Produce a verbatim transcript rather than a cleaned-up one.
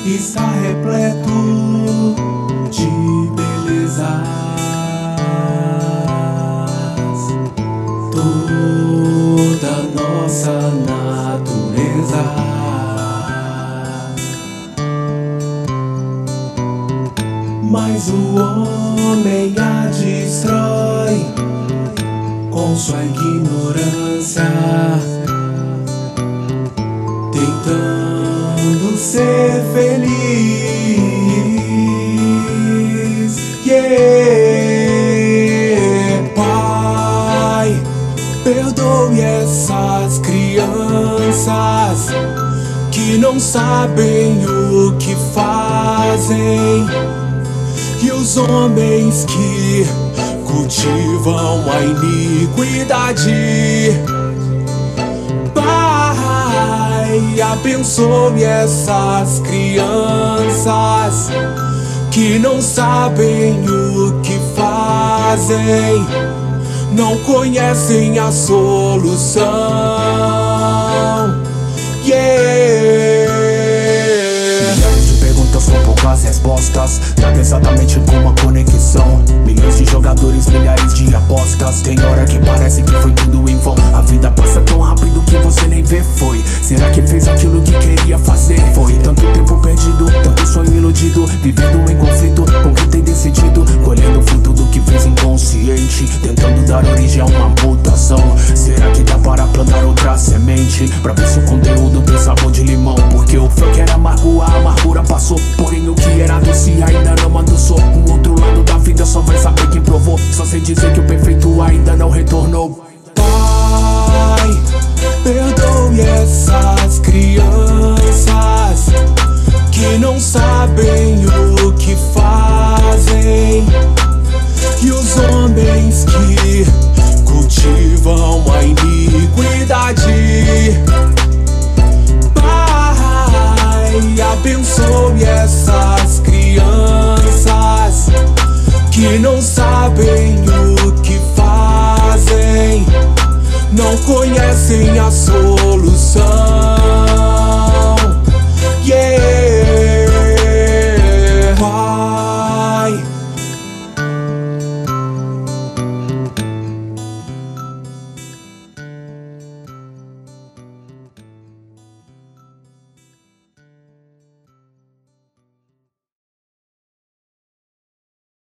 está repleto de belezas. Toda nossa natureza, mas o homem a destrói com sua ignorância, tentando ser feliz. Yeah. Pai, perdoe essas crianças que não sabem o que fazem, e os homens que cultivam a iniquidade. Pai, abençoe essas crianças que não sabem o que fazem, não conhecem a solução. Yeah. Milhares de perguntas com poucas respostas, nada exatamente com uma conexão. Milhões de jogadores, milhares de apostas. Tem hora que parece que foi tudo em vão. A vida passa tão rápido que você nem vê. Foi, será que fez aquilo que queria fazer? Foi tanto tempo perdido, tanto sonho iludido, vivendo em conflito com quem tem decidido, colhendo o fruto do que fez inconsciente, tentando dar origem a uma mutação. Será que dá para plantar outra semente, pra ver se o conteúdo tem sabor de limão? Porque o foi que era amargo, a amargura passou, porém o que era doce ainda não adoçou. O outro lado da vida só vai saber quem provou. Só sei dizer que o perfeito ainda não retornou. Pai, perdoe essas crianças que não sabem o que fazem, e os homens que cultivam a iniquidade. Pai, abençoe essas crianças que não sabem o que fazem, não conhecem a solução.